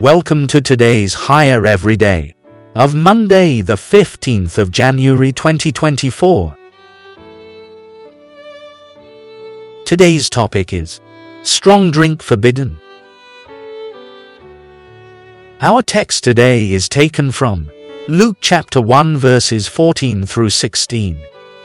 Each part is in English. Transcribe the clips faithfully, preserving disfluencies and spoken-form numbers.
Welcome to today's Higher Everyday of Monday, the fifteenth of January twenty twenty-four. Today's topic is strong drink forbidden. Our text today is taken from Luke chapter one verses fourteen through sixteen.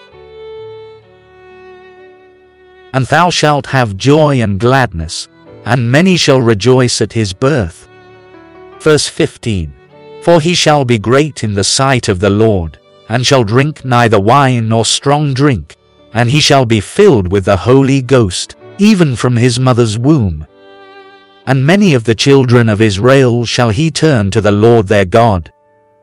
And thou shalt have joy and gladness, and many shall rejoice at his birth. Verse fifteen. For he shall be great in the sight of the Lord, and shall drink neither wine nor strong drink, and he shall be filled with the Holy Ghost, even from his mother's womb. And many of the children of Israel shall he turn to the Lord their God.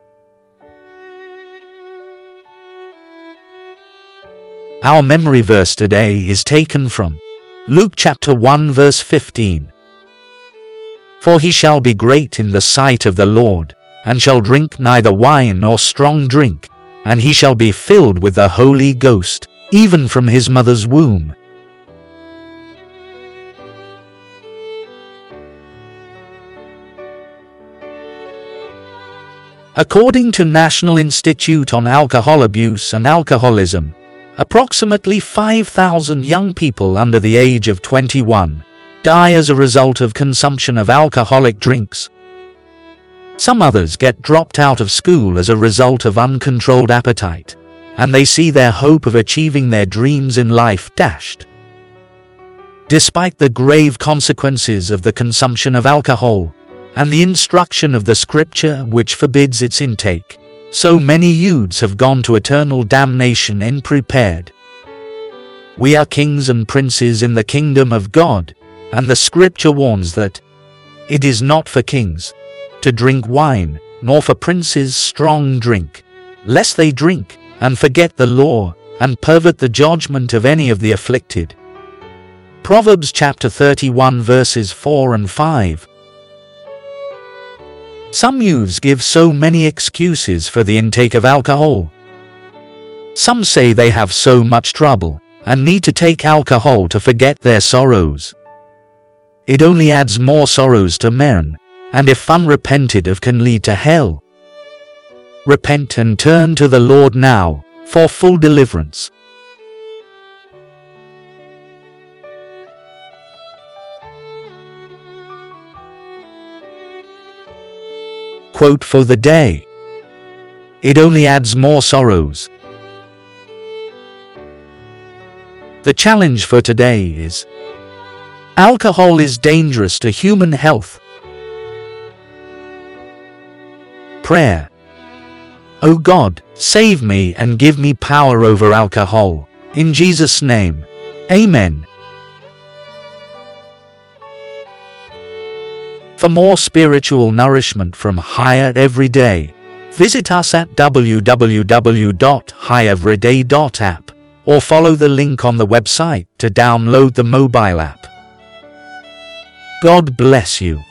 Our memory verse today is taken from Luke chapter one verse fifteen. For he shall be great in the sight of the Lord, and shall drink neither wine nor strong drink, and he shall be filled with the Holy Ghost, even from his mother's womb. According to National Institute on Alcohol Abuse and Alcoholism, approximately five thousand young people under the age of twenty-one die as a result of consumption of alcoholic drinks. Some others get dropped out of school as a result of uncontrolled appetite, and they see their hope of achieving their dreams in life dashed. Despite the grave consequences of the consumption of alcohol, and the instruction of the scripture which forbids its intake, so many youths have gone to eternal damnation unprepared. We are kings and princes in the kingdom of God, and the scripture warns that it is not for kings to drink wine, nor for princes strong drink, lest they drink, and forget the law, and pervert the judgment of any of the afflicted. Proverbs chapter thirty-one verses four and five. Some youths give so many excuses for the intake of alcohol. Some say they have so much trouble, and need to take alcohol to forget their sorrows. It only adds more sorrows to men, and if unrepented of can lead to hell. Repent and turn to the Lord now, for full deliverance. Quote for the day. It only adds more sorrows. The challenge for today is: alcohol is dangerous to human health. Prayer. O God, save me and give me power over alcohol. In Jesus' name. Amen. For more spiritual nourishment from Higher Everyday, visit us at w w w dot high everyday dot app or follow the link on the website to download the mobile app. God bless you.